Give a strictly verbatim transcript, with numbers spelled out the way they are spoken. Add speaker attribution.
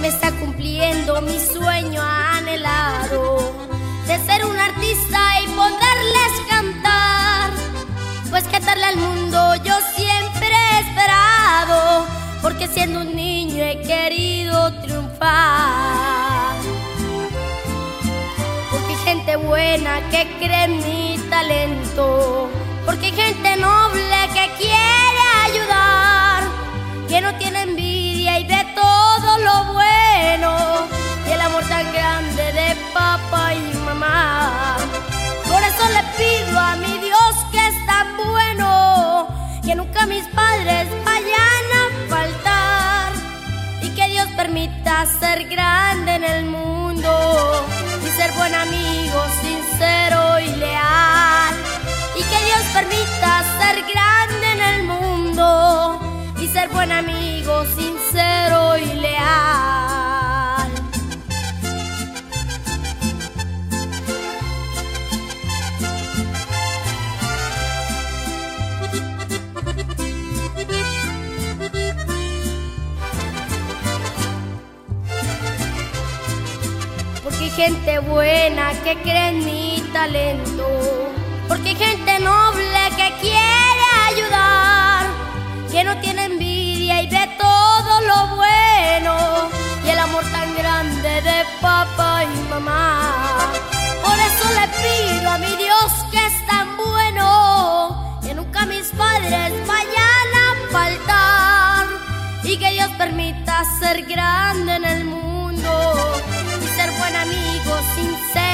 Speaker 1: me está cumpliendo mi sueño anhelado de ser un artista y poderles cantar. Pues cantarle al mundo yo siempre he esperado, porque siendo un niño he querido triunfar. Porque hay gente buena que cree en mi talento, porque hay gente noble que quiere ayudar, que no tiene envidia y ve todo lo bueno y el amor tan grande de papá y mamá. Por eso le pido a mi Dios, que es tan bueno, que nunca mis padres vayan a faltar, y que Dios permita ser grande en el mundo y ser buen amigo, sincero y leal. Y que Dios permita ser grande en el mundo y ser buen amigo, sincero y leal. Porque hay gente buena que cree en mi talento, porque hay gente noble que quiere ayudar, que no tiene envidia y ve todo lo bueno y el amor tan grande de papá y mamá. Por eso le pido a mi Dios, que es tan bueno, que nunca mis padres vayan a faltar, y que Dios permita ser grande en el mundo y ser buen amigo, sincero